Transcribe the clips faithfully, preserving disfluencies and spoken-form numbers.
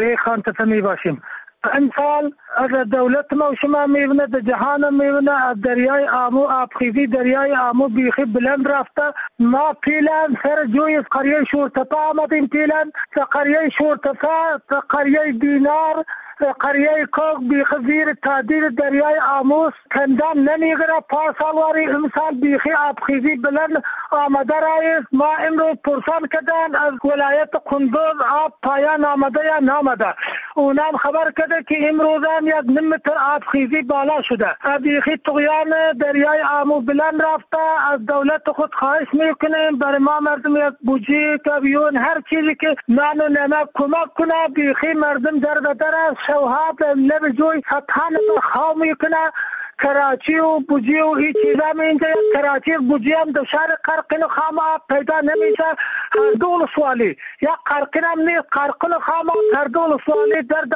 قریه خان تپه می باشیم. امسال از دولت ما و شما میبینه، در جهان میبینه، از دریای آمو آبخیزی دریای آمو بیخی بلند رفته. ما پیلن سر جوی از قریه شورتپه آمدیم، پیلن تا قریه شورتپه تا قریه دینار قریه کوک بیخی زیر تادیر دریای آموس کندن نمیگره. پارسال واری امسال بیخی آبخیزی بلند آمده رایست. ما امروز پرسان کردن از ولایت قندوز آب پایان آمده یا نامده. اونم خبر کرده که امروز هم یک نیم متر آبخیزی بالا شده. بیخی طغیان دریای آمو بلند رفته. از دولت خود خواهش میکنیم برای ما مردم یک بوجی کامیون هر چیزی که نان و نمک کمک کنه. بیخی مردم در بدر است، شوهات لب جوی سطحان خواه میکنه. کراچی و بوجی و این چیزا می اینجا کراچی و بوجی هم در شهر قرقین و خام آب پیدا نمیشه. هر دول سوالی یا قرقین هم نیست، قرقین و خام آب هر دول سوالی درد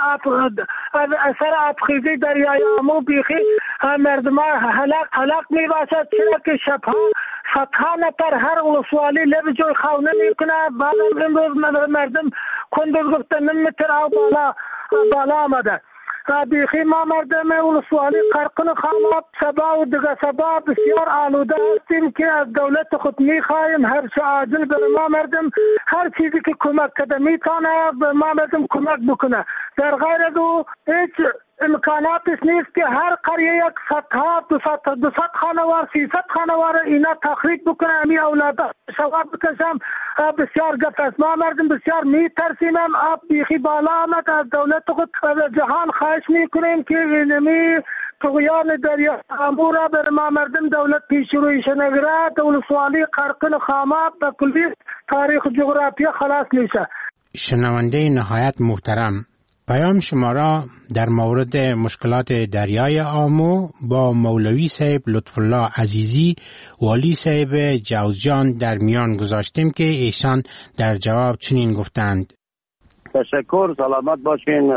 اثر آبخیزی دریای آمو بیخی مردم هلاک هلاک می باشد. چرا که شبها سطحا نتر هر ولسوالی لب جوی خواه نمیکنه. بعدم امروز مردم کندوز گفته نیم متر آب بالا بالا آمده. بیخی ما مردم ولسوالی قرقین خامات سبا و دگه سبا بسیار آلوده هستیم که از دولت خود میخواهیم هر چه عاجل به ما مردم هر چیزی که کمک کده میتونه به ما مردم کمک بکنه. در غیر از او هیچ امکاناتش نیست که هر قریه یک صدها دو صد دو صد خانوار سیصد خانوار اینا تخریب بکنه. امی اولاد شواب بکشم بسیار گفت است. ما مردم بسیار میترسیم. آب بیخی بالا آمد. از دولت خود جهان خواهش میکنیم که اینمی طغیان دریا آمو را بر ما مردم دولت پیش رویش نگره. دولت سوالی قرقین خامات به کلی تاریخ جغرافیا خلاص میشه. شنونده نهایت محترم، پیام شما را در مورد مشکلات دریای آمو با مولوی صاحب لطف الله عزیزی والی صاحب جوزجان در میان گذاشتیم که ایشان در جواب چنین گفتند: تشکر، سلامت باشین.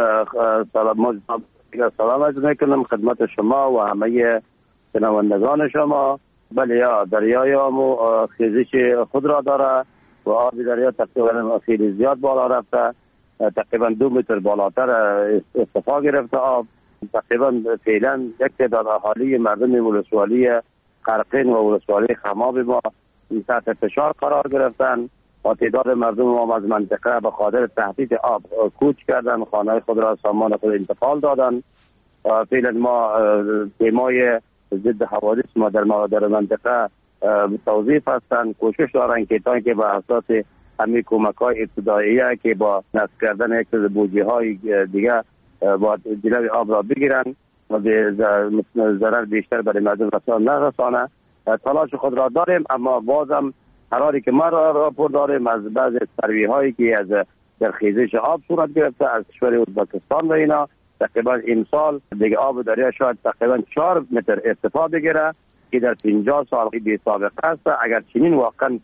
سلام سلام عرض میکنم خدمت شما و همه شنوندگان شما. بله، یا دریای آمو خیزش خود را داره و آب دریا تقریبا خیلی زیاد بالا رفته. تقریبا دو متر بالاتر ارتفاع گرفته آب. تقریبا فعلا یک تعداد اهالی مردم ولسوالی قرقین و ولسوالی خماب ما تحت فشار قرار گرفتن و تعداد مردم ما از منطقه به خاطر تهدید آب کوچ کردن، خانه خود را سامان خود انتقال دادن. فعلا ما تیمای ضد حوادث ما در در منطقه توظیف هستند، کوشش دارن که تا اینکه به اساس همین کمک‌های ابتداییه که با نصب کردن یک سری بوجی‌های دیگه با جلوی آب را بگیرن و به ضرر بیشتر برای مردم رسانه نرسانه. تلاش خود را داریم، اما بازم قراری که ما را راپور داریم از بعض سروی‌هایی که از در خیزش آب صورت گرفته از کشور ازبکستان و اینا تقریبا امسال دیگه آب دریا شاید تقریبا چهار متر ارتفاع بگیره که در پنجاه سال بی سابقه است. اگر چنین واقعا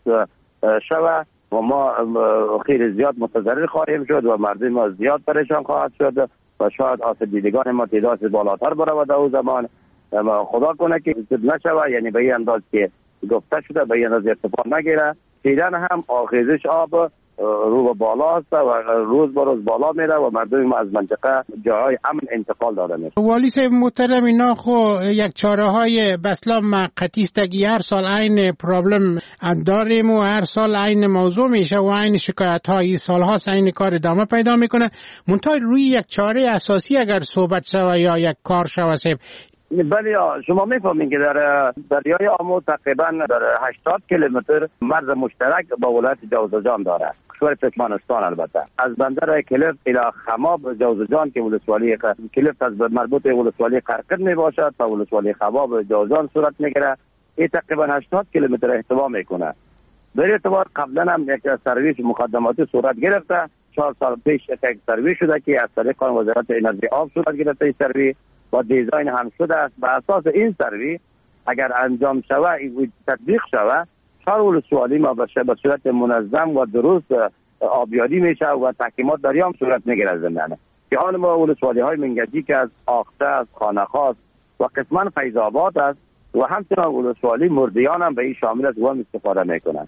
شوه و ما خیلی زیاد متضرر خواهیم شد و مردم ما زیاد پریشان خواهد شد و شاید آسیب دیدگان ما تعداد بالاتر برود. در اون زمان خدا کنه که نشوه، یعنی به این انداز که گفته شده به این انداز ارتفاع نگیره. فعلا هم آخیزش آب رو به بالا است و روز به روز بالا میره و مردم ما از منطقه جاهای امن انتقال داده میشه. والی صاحب محترم، اینا خو یک چاره های بسلا موقتی است که هر سال عین پرابلم داریم و هر سال عین موضوع میشه و عین شکایت های سالها عین کار ادامه پیدا میکنه. منتها روی یک چاره اساسی اگر صحبت شوه یا یک کار شوه صاحب. بله، شما میفهمین که در دریای آمو تقریبا در هشتاد کیلومتر مرز مشترک با ولایت جوزجان داره، کشور ترکمنستان. البته از بندر کلفت الی خماب جوزجان که ولسوالی کلفت از مربوط به ولسوالی قرقین می باشد تا ولسوالی خماب جوزجان صورت میگیره. این تقریبا هشتاد کیلومتر احتوا میکنه. در اعتبار قبلا هم یک سرویس مقدماتی صورت گرفته. چهار سال پیش یک سرویس شده که از طریق وزارت انرژی آب صورت گرفته. این سرویس با دیزاین هم شده است. به اساس این سروی اگر انجام شود تطبیق شود چهار ولسوالی ما به صورت منظم و درست آبیاری میشه و تحکیمات دریا هم صورت میگیره زمینه که آن ما ولسوالی های منگجی که از آخته از خانخاست و قسمان فیض‌آباد است و همچنان ولسوالی مردیان هم به این شامل از وام استفاده میکنند.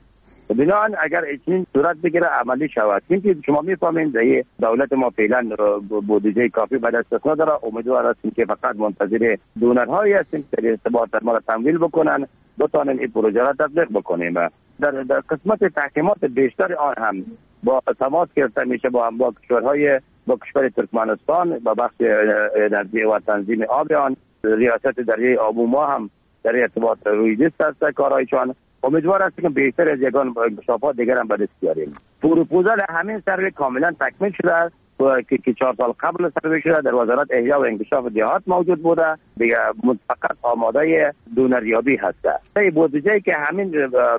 بنابراین اگر این صورت بگیره عملی شود، اینکه شما میفهمید در دولت ما فعلا بودجه کافی به دست نداره، امیدوار هستیم که فقط منتظر دونرهایی هستیم که ارتباط ما را تمویل بکنن بتانیم این پروژه را تطبیق بکنیم. در, در قسمت تحکیمات بیشتر آن هم با تماس گرفته میشه با با کشورهای با کشور ترکمنستان با بخش انرژی و تنظیم آب آن، ریاست دریای آبو ما هم در ارتباط روی دست است کارایشان. امیدوار هستیم که بیشتر از یگان انکشافات دیگر هم به دست بیاریم. پروپوزال همین سروی کاملا تکمیل شده که که چهار سال قبل سروی شده، در وزارت احیا و انکشاف دیهات موجود بوده، دیگه فقط آماده دونریابی هسته. این بودجه که همین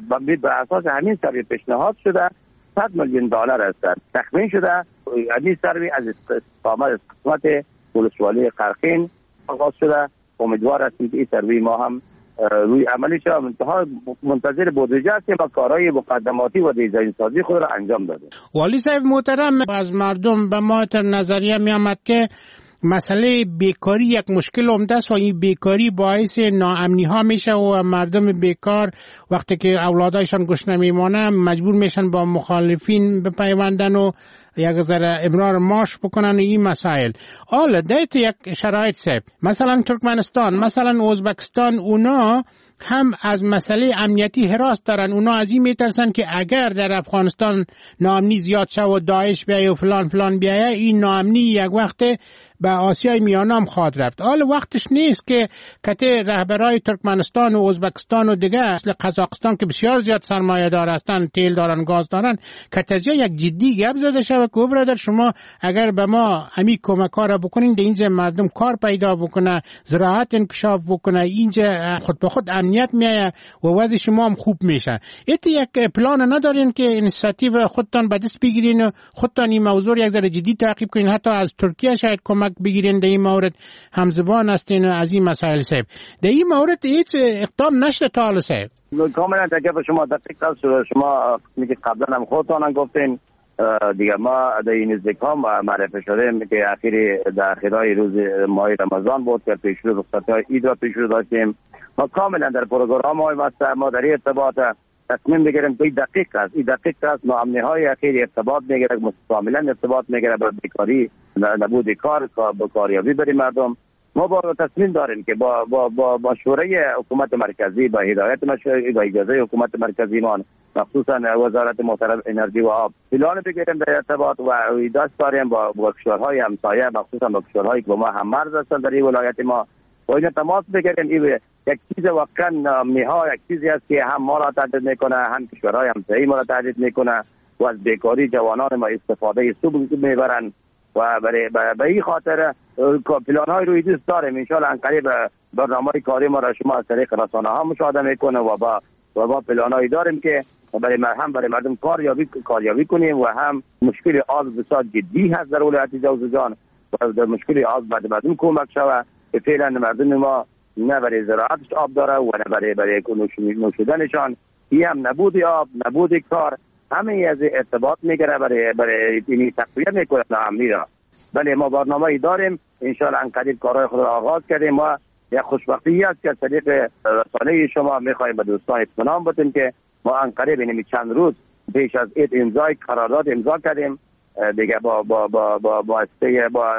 به اساس همین سروی پیشنهاد شده صد میلیون دلار است، تکمیل شده. این سروی از استقامت قسمت ولسوالی قرقین آغاز شده. امیدوار هستیم که این سروی ما هم روی عملی شد. منتها منتظر بودجه هستیم و کارهای مقدماتی و دیزاین سازی خود را انجام دادیم. والی صاحب محترم، از مردم به ما تر نظریه می آمد که مسئله بیکاری یک مشکل عمده است و این بیکاری باعث ناامنی ها میشه و مردم بیکار وقتی که اولادایشان گوش نمیمانه مجبور میشن با مخالفین بپیوندن و یک ذره امرار معاش بکنن و این مسائل. حالا دیت یک شرایط سب مثلا ترکمنستان، مثلا ازبکستان، اونا هم از مسئله امنیتی هراس دارن. اونا از این میترسن که اگر در افغانستان ناامنی زیاد شه و داعش بیایه و فلان فلان بیایه، این ناامنی یک وقت به آسیای میانه هم خواهد رفت. حالا وقتش نیست که کته رهبرای ترکمنستان و ازبکستان و دیگه اصل قزاقستان که بسیار زیاد سرمایه دار هستن، تیل دارن، گاز دارن، کتازیا یک جدی گپ زده شود که برادر شما اگر به ما امی کمک ها بکنین در اینجا مردم کار پیدا بکنه، زراعت انکشاف بکنه، اینجا خود به خود امنیت میایه و وضع شما هم خوب میشه. ایت یک پلان ندارین که اینیشیتیو خودتان به دست بگیرین و خودتان این موضوع یک ذره جدی تعقیب کنین، حتی از ترکیه شاید کمک بگیرین در این مورد، همزبان هستین از این مسائل صاحب. در این مورد هیچ اقدام نشده تا حالا صاحب؟ کاملا تکلیف شما دقیق است. شما میگه قبلا هم خودتان گفتین دیگه ما در این نزدیکام معرفی شدیم که اخیر در اخیرای روز ماه رمضان بود که پیش رو رخصت‌های عید را پیش رو داشتیم. ما کاملا در پروگرام های ما در ارتباط تصمیم بگیریم که دقیق است، این دقیق است. ناامنی های اخیر ارتباط میگیره، مستقیما ارتباط میگیره با بیکاری، نبود کار، با کاریابی برای مردم. ما با تصمیم داریم که با با با, با شورای حکومت مرکزی، با هدایت مشورتی و اجازه حکومت مرکزی ما، مخصوصا وزارت محترم انرژی و آب، پلان بگیریم در ارتباط و دست داریم با با کشورهای همسایه، مخصوصا با کشورهایی که با ما هم مرز هستند در این ولایت ما، و این تماس بگیریم. این یک چیز واقعا نها یک چیزی است که هم ما را تهدید میکنه، هم کشورهای همسایه ما را تهدید میکنه و از بیکاری جوانان ما استفاده سوب میبرن و برای به این خاطر پلان های روی دست داریم. ان شاء الله قریب برنامه کاری ما را شما از طریق رسانه ها مشاهده میکنه و با و با پلان هایی داریم که برای هم برای مردم کاریابی کاریابی کنیم و هم مشکل آب بسیار جدی هست در ولایت جوزجان و در مشکل آب بعد مردم کمک شود که فعلا مردم ما نه برای زراعتش آب داره و نه برای برای نوشیدنشان. این هم نبود آب، نبود کار، همه از ارتباط میگیره برای برای اینی تقویت میکنه ناامنی را. بله ما برنامه‌ای داریم، ان شاء الله انقدر کارهای خود را آغاز کردیم. ما یک خوشبختی است که از طریق رسانه شما میخوایم به دوستان اطمینان بدیم که ما انقدر اینمی چند روز پیش از این امضای قرارداد امضا کردیم دیگه با با با با با استه با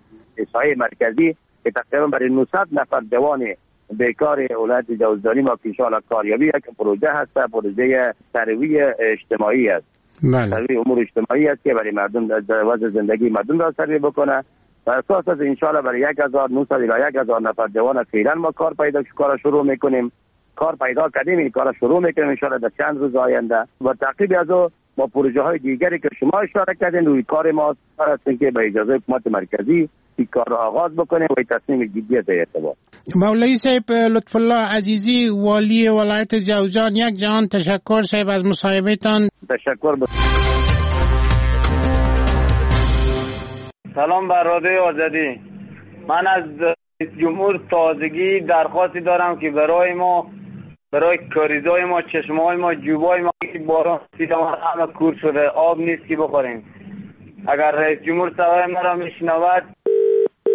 اسای مرکزی که تقریبا برای نهصد نفر جوان بیکار ولایت جوزجانی ما پیش حالا کاریابی یک پروژه هست، پروژه ترویج اجتماعی است. بله. ترویج امور اجتماعی است که برای مردم در وضع زندگی مردم را سریع بکنه. و اساس از ان شاء الله برای یک هزار و نهصد الی یک هزار نفر جوان فعلا ما کار پیدا کار شروع میکنیم. کار پیدا کردیم، این کار شروع میکنیم ان شاء الله در چند روز آینده و تعقیب از او با پروژه های دیگری که شما اشاره کردین روی کار ما هستیم که به اجازه حکومت مرکزی این کار را آغاز بکنیم و تصمیم جدی است ارتباط. مولوی صاحب لطف الله عزیزی والی ولایت جوزجان، یک جهان تشکر صاحب از مصاحبهتان. تشکر ب... سلام بر رادیو آزادی. من از جمهور تازگی درخواستی دارم که برای ما برای کاریزای ما، چشمه‌های ما، جوبای ما که باران سیدم همه کور شده، آب نیست که بخوریم. اگر رئیس جمهور صدای مرا میشنود.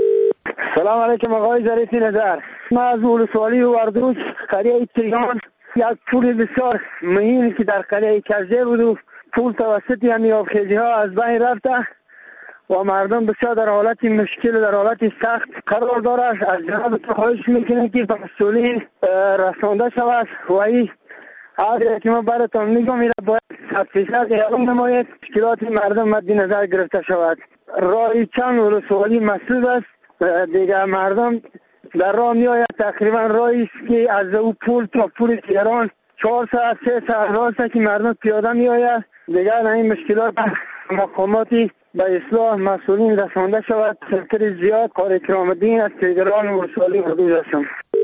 سلام علیکم آقای ظریفی نظر. من از ولسوالی وردوج قریه ایتریان یک پول بسیار مهمی که در قلعه کرجه بود و پول توسط همین آبخیزی ها از بین رفته و مردم بسیار در حالت مشکل و در حالت سخت قرار دارد. از جناب تو خواهش میکنه که به مسئولین رسانده شود و این هر که ما براتون میگم این باید صد فیصد اعلام نماید، مشکلات مردم مد نظر گرفته شود. راهی چند ولسوالی مسدود است، دیگر مردم در راه می آید. تقریبا راهی است که از او پول تا پول تهران چهار ساعت سه ساعت راست که مردم پیاده می آید. دیگر این مشکلات مقاماتی به اصلاح مسئولین رسانده شود. خطر زیاد کار اکرام الدین از تهران ولسوالی اردوز هستم.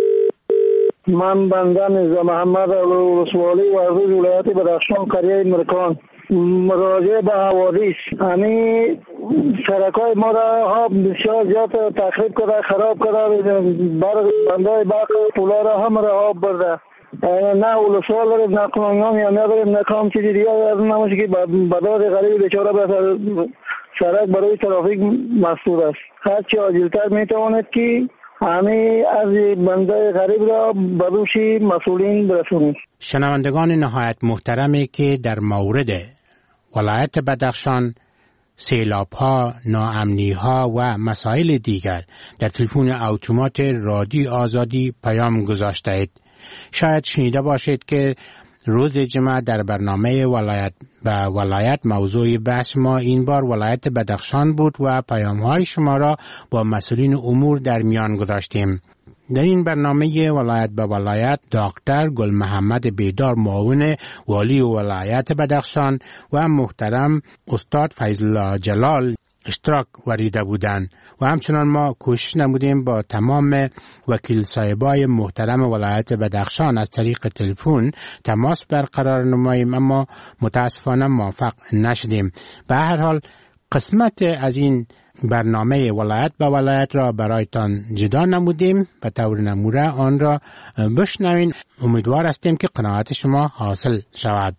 من بنده میرزا محمد ولسوالی و اردوز ولایت بدخشان قریه مرکان. مراجعه به حوادث همین سرکای ما را ها بسیار زیاد تخریب کرده، خراب کرده، برق بندای برق پولا را هم را آب برده. نه ولسوال داریم، نه قانون یا نداریم، نه کام چیزی دیگه از نماشه که بداد غریب بیچاره به سرک برای ترافیک مسئول است. هرچی عاجلتر میتواند که همه از بنده غریب را به دوش مسئولین برسونید. شنوندگان نهایت محترمی که در مورد ولایت بدخشان، سیلاب‌ها، ناامنی‌ها و مسائل دیگر در تلفن اتومات رادیو آزادی پیام گذاشتید. شاید شنیده باشید که روز جمعه در برنامه ولایت به ولایت موضوع بحث ما این بار ولایت بدخشان بود و پیام‌های شما را با مسئولین امور در میان گذاشتیم. در این برنامه ولایت به ولایت دکتر گل محمد بیدار معاون والی ولایت بدخشان و محترم استاد فیض الله جلال اشتراک ورزیده بودند و همچنان ما کوشش نمودیم با تمام وکیل صاحبای محترم ولایت بدخشان از طریق تلفن تماس برقرار نماییم، اما متاسفانه موفق نشدیم. به هر حال قسمت از این برنامه ولایت به ولایت را برایتان جدا نمودیم، به طور نمونه آن را بشنوین. امیدوار هستیم که قناعت شما حاصل شود.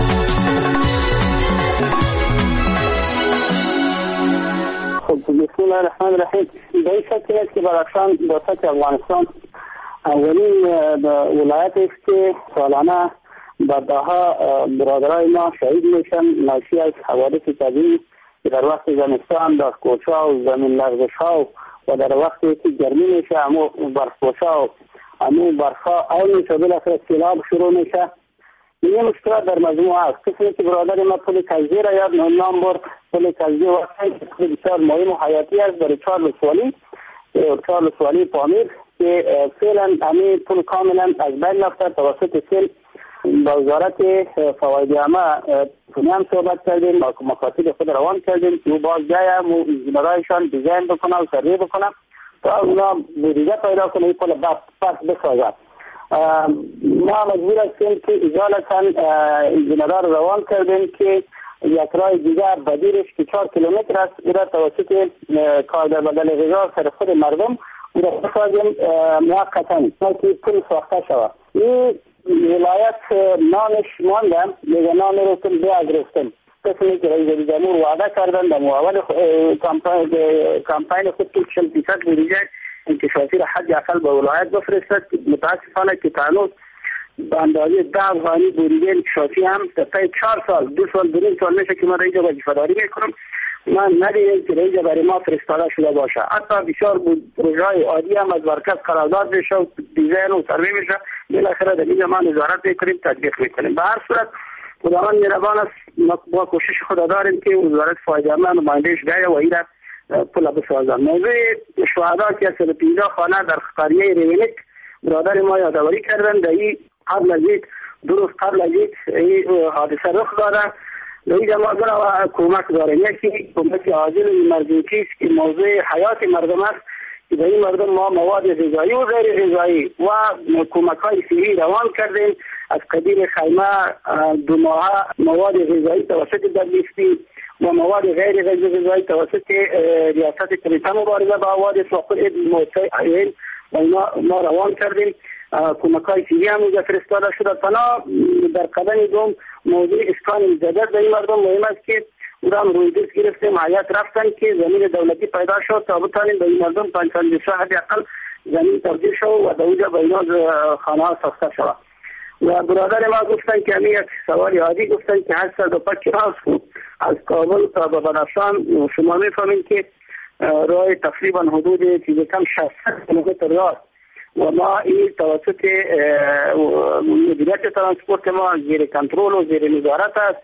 بسم الله الرحمن الرحیم. به این شکل است که بدخشان با سطح افغانستان اولین ولایت است که سالانه به دهها برادرای ما شهید میشن ناشی از حوادث طبیعی که در وقت زمستان در کوچا و زمین لرزش ها و در وقتی که گرمی میشه همو برفپوشا و همو برفا اول میشه بالاخره سیلاب شروع میشه. این مشکلات در مجموعه است. کسی که برادر ما پل کجی را یاد نام برد. پل کجی وقتی که بسیار مهم و حیاتی است برای چهار ولسوالی چهار ولسوالی پامیر که فعلا همین پل کاملا از بین رفته. توسط سیل با وزارت فواید عامه هم صحبت کردیم، مخاطب خود روان کردیم که باز جایم و انجینرایشان دیزاین بکنه و سروی بکنه تا اونا بودجه پیدا کنه این پل پس بسازد. ما مجبور هستیم که اجالتا انجینرها رو روان کردیم که یک راه دیگر بدیرش که چهار کیلومتر است او را توسط کار در بدل غذا سر خود مردم او را بسازیم موقتا که پل ساخته شود. این ولایت نامش ماندم دیگه نام رو کن بیاگرفتم. کسی که رئیس جمهور وعده کردن در اول کمپین خود که چهل فیصد بودجه انکشافی را حد اقل به ولایت بفرستد. متاسفانه که تانوز به اندازه ده افغانی بودجه انکشافی هم در طی چهار سال دو سال دو نیم سال میشه که من رئیس وظیفه‌داری میکنم، من ندیدم که رئیس برای ما فرستاده شده باشه. حتی بسیار پروژه‌های عادی هم از مرکز قرارداد میشه و دیزاین و سروی میشه، بالاخره در اینجا ما نظارت میکنیم، تطبیق میکنیم. به هر صورت خداوند مهربان است، ما کوشش خود داریم که وزارت فواید عامه نماینده‌اش بیاید و این پل بسازن. موضوع شهدا که از پنجاه خانه در قریه ریونک برادر ما یادآوری کردن در این قبل از این دو روز قبل از این حادثه رخ داده. در این جماعت را کمک داریم. یکی کمک عاجل امرجنسی است که موضوع حیات مردم است که به این مردم ما مواد غذایی و غیر غذایی و کمک های صحی روان کردیم. از قدیم خیمه دو ماه مواد غذایی توسط دبلیستی و مواد غیر غذایی توسط ریاست کمیته مبارزه با حوادث و خود موسسه عین و ما روان کردیم. کمک های صحی هم اینجا فرستاده شده. تنها در قدم دوم موضوع اسکان جدید به این مردم مهم است که او را روی دست گرفتیم، حیات رفتن که زمین دولتی پیدا شد تا بتانیم به این مردم پنجاه حد اقل زمین تبدیل شد و در اونجا به اینا خانه ها ساخته شد. و برادر ما گفتن که همین یک سوال عادی گفتن که هشتصد و پنج کیلومتر بود از کابل تا به بدخشان. شما میفهمید که راه تقریبا حدود چیز کم شصت کیلومتر راه و ما این توسط مدیریت ترانسپورت ما زیر کنترل و زیر نظارت است.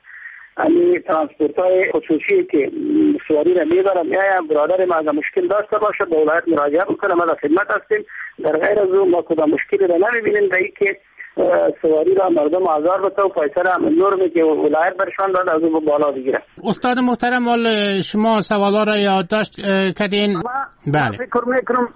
این ترانسپورت های خصوصی که سواری را میبرم میایم، برادر ما اگر مشکل داشته باشه به ولایت مراجعه بکنه، ما در خدمت هستیم. در غیر از اون ما کدام مشکلی را نمیبینیم. در که سواری را مردم آزار بده و پیسه را نرمی که ولایت برشان داد از اون بالا بگیره. استاد محترم، شما سوالا را یادداشت کردین؟ بله. فکر میکنم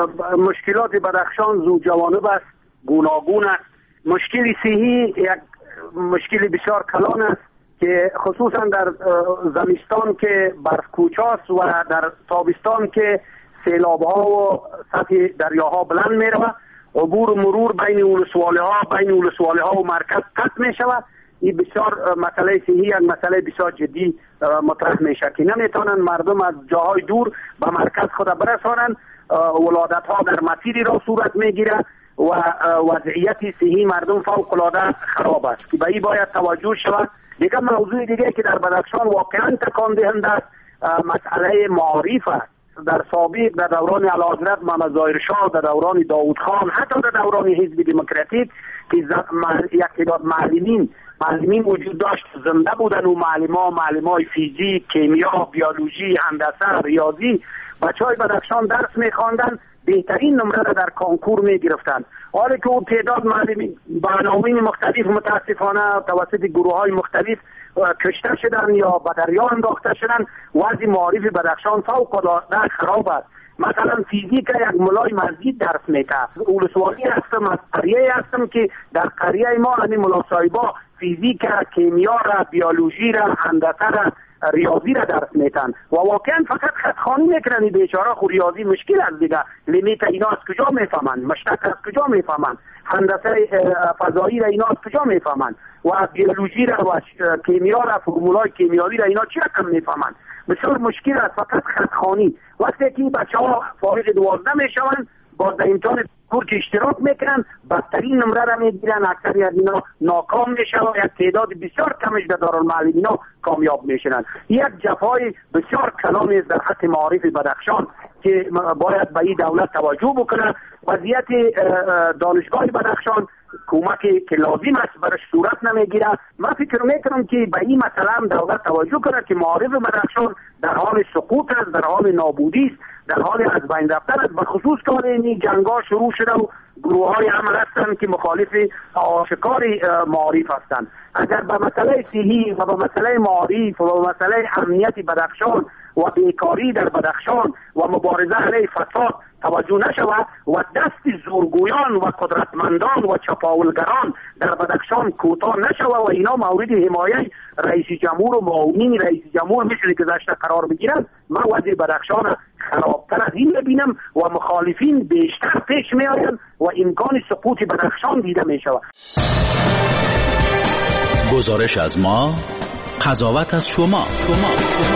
مشکلات بدخشان زو جوانب است، گوناگون است. مشکل صحی یک مشکل بسیار کلان است که خصوصا در زمستان که برف کوچاست و در تابستان که سیلاب ها و سطح دریاها بلند می رود، عبور و مرور بین ولسوالی ها بین ولسوالی ها و مرکز قطع می شود. این بسیار مسئله صحی، یک مسئله بسیار جدی مطرح می شود که نمیتونن مردم از جاهای دور به مرکز خود برسانند. ولادت ها در مسیری را صورت می گیرد و وضعیت صحی مردم فوق العاده خراب است که به این باید توجه شود. دیگه موضوع دیگه که در بدخشان واقعا تکان دهنده است مسئله معارف است. در سابق در دوران اعلیحضرت محمد ظاهر شاه، در دوران داوود خان، حتی در دوران حزب دموکراتیک که یک تعداد معلمین معلمین وجود داشت، زنده بودن و معلمان معلمای فیزیک، کیمیا، بیولوژی، هندسه، ریاضی، بچهای بدخشان درس می‌خواندن، بهترین نمره را در کنکور می‌گرفتند. حالا که اون تعداد معلمین با عناوین مختلف متاسفانه توسط گروه‌های مختلف کشته شدن یا به دریا انداخته شدن، وضع معارف بدخشان فوق‌العاده خراب است. مثلا فیزیک یک ملای مسجد درس میکرد. ولسوالی هستم، از قریه هستم که در قریه ما همین ملا صاحبا فیزیک، کیمیا را، بیولوژی را، هندسه را، ریاضی را درس میتن و واقعا فقط خطخوانی میکنن. این بیچاره خود ریاضی مشکل است دیگه. لیمیت اینا از کجا میفهمن؟ مشتق از کجا میفهمن؟ هندسه فضایی را اینا از کجا میفهمن؟ و بیولوژی را و کیمیا را، فرمولای کیمیایی را اینا چی رقم میفهمن؟ بسیار مشکل است، فقط خطخوانی. وقتی که بچه‌ها فارغ دوازده میشون باز در امتحان کنکور که اشتراک میکنن بدترین نمره را میگیرن، اکثر از اینا ناکام میشن و یک تعداد بسیار کمش در دارالمعلمین ها کامیاب میشن. یک جفای بسیار کلان است در حق معارف بدخشان که باید به این دولت توجه بکنه. وضعیت دانشگاه بدخشان کمک که لازم است برش صورت نمیگیره. من فکر میکنم که به این مسئله هم دولت توجه کنه که معارف بدخشان در حال سقوط است، در حال نابودی است، در حال از بین رفتن است. بخصوص که این جنگ‌ها شروع شده و گروه‌های عمل هستند که مخالف آشکار معارف هستند. اگر به مسئله صحی و به مسئله معارف و به مسئله امنیت بدخشان و بیکاری در بدخشان و مبارزه علیه فساد توجه نشود و دست زورگویان و قدرتمندان و چپاولگران در بدخشان کوتاه نشود و اینا مورد حمایت رئیس جمهور و معاونین رئیس جمهور مثل گذشته قرار بگیرند، من وضع بدخشان خرابتر از این ببینم و مخالفین بیشتر پیش می آیند و امکان سقوط بدخشان دیده می شود. گزارش از ما، قضاوت از شما. شما.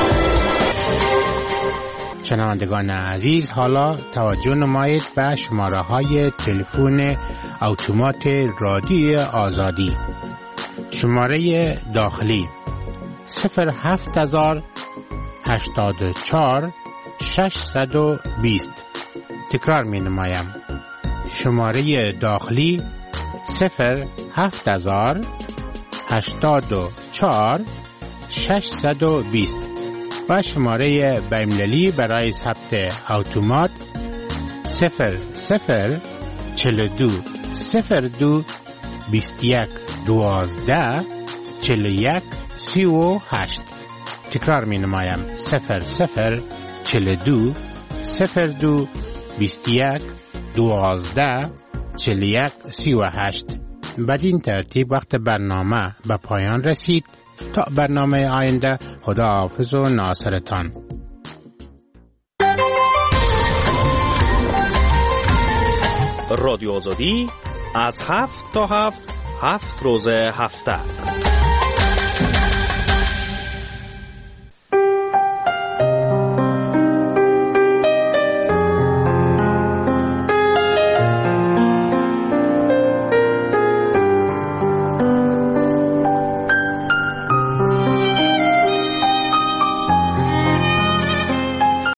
شنوندگان عزیز، حالا توجه نمایید به شماره های تلفن اتومات رادیو آزادی. شماره داخلی صفر هفت هزار هشتاد و چهار ششصد و بیست. تکرار می نمایم. شماره داخلی صفر هفت هزار هشتاد و چهار ششصد و بیست و شماره بین‌المللی برای ثبت اتومات صفر صفر چهل و دو صفر دو بیست و یک دوازده چهل و یک سی و هشت. تکرار می نمایم. صفر صفر چهل و دو صفر دو بیست و یک دوازده چهل و یک سی و هشت. بدین ترتیب وقت برنامه به پایان رسید. تا برنامه آینده، خدا حافظ و ناصرتان. رادیو آزادی از هفت تا هفت هفت روز هفته